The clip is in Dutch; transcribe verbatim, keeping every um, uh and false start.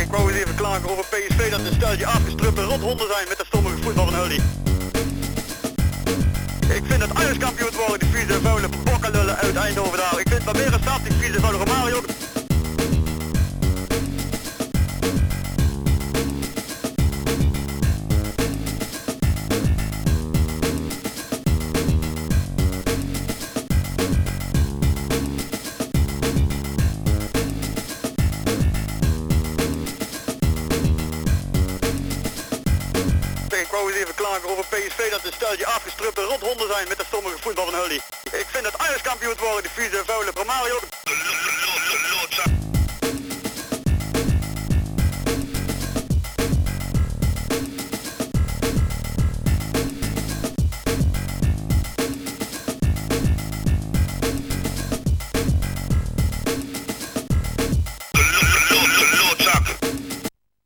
Ik wou eens even klagen over P S V dat een steltje afgestrutte rothonden zijn met de stommige voetbal van Hully. Ik vind dat Ajax kampioen worden, die vieze vuile bokkenlullen uit Eindhoven daar. Ik vind dat meer een stad, die vieze vuile Romario. Ik wou eens even klagen over P S V dat een steltje afgestrutte rothonden zijn met de stommige voetbal van Hully. Ik vind dat Ajax kampioen worden, die vieze vuile Romario.